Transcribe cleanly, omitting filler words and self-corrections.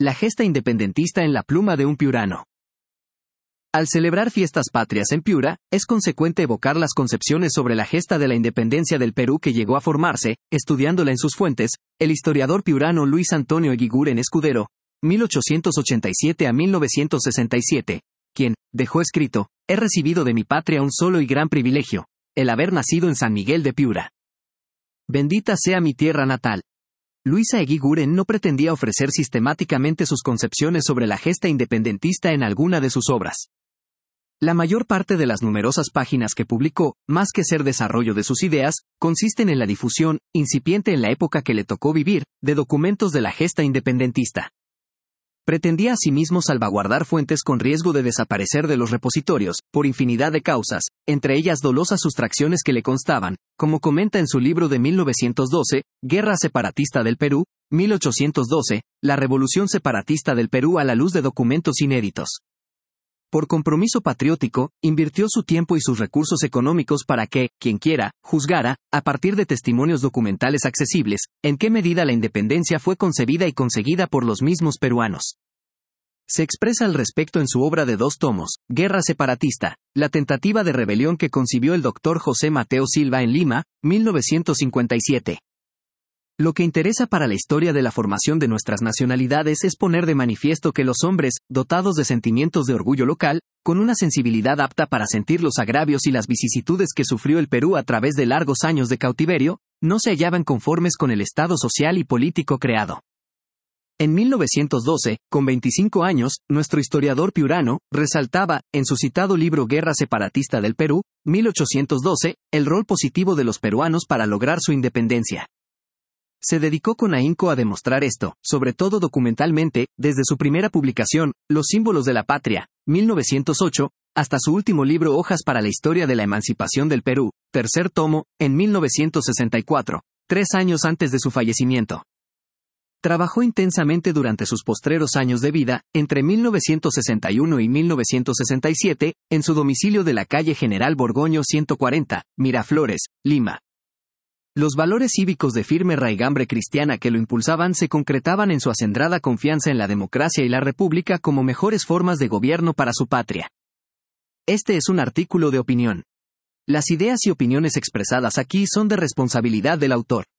La gesta independentista en la pluma de un piurano. Al celebrar fiestas patrias en Piura, es consecuente evocar las concepciones sobre la gesta de la independencia del Perú que llegó a formarse, estudiándola en sus fuentes, el historiador piurano Luis Antonio Eguiguren Escudero, 1887 a 1967, quien, dejó escrito, he recibido de mi patria un solo y gran privilegio, el haber nacido en San Miguel de Piura. Bendita sea mi tierra natal. Luisa Eguiguren no pretendía ofrecer sistemáticamente sus concepciones sobre la gesta independentista en alguna de sus obras. La mayor parte de las numerosas páginas que publicó, más que ser desarrollo de sus ideas, consisten en la difusión, incipiente en la época que le tocó vivir, de documentos de la gesta independentista. Pretendía asimismo salvaguardar fuentes con riesgo de desaparecer de los repositorios, por infinidad de causas, entre ellas dolosas sustracciones que le constaban, como comenta en su libro de 1912, Guerra separatista del Perú, 1812, La revolución separatista del Perú a la luz de documentos inéditos. Por compromiso patriótico, invirtió su tiempo y sus recursos económicos para que, quien quiera, juzgara, a partir de testimonios documentales accesibles, en qué medida la independencia fue concebida y conseguida por los mismos peruanos. Se expresa al respecto en su obra de 2 tomos, Guerra separatista, la tentativa de rebelión que concibió el doctor José Mateo Silva en Lima, 1957. Lo que interesa para la historia de la formación de nuestras nacionalidades es poner de manifiesto que los hombres, dotados de sentimientos de orgullo local, con una sensibilidad apta para sentir los agravios y las vicisitudes que sufrió el Perú a través de largos años de cautiverio, no se hallaban conformes con el estado social y político creado. En 1912, con 25 años, nuestro historiador piurano, resaltaba, en su citado libro Guerra separatista del Perú, 1812, el rol positivo de los peruanos para lograr su independencia. Se dedicó con ahínco a demostrar esto, sobre todo documentalmente, desde su primera publicación, Los símbolos de la patria, 1908, hasta su último libro Hojas para la historia de la emancipación del Perú, 3er tomo, en 1964, 3 años antes de su fallecimiento. Trabajó intensamente durante sus postreros años de vida, entre 1961 y 1967, en su domicilio de la calle General Borgoño 140, Miraflores, Lima. Los valores cívicos de firme raigambre cristiana que lo impulsaban se concretaban en su acendrada confianza en la democracia y la república como mejores formas de gobierno para su patria. Este es un artículo de opinión. Las ideas y opiniones expresadas aquí son de responsabilidad del autor.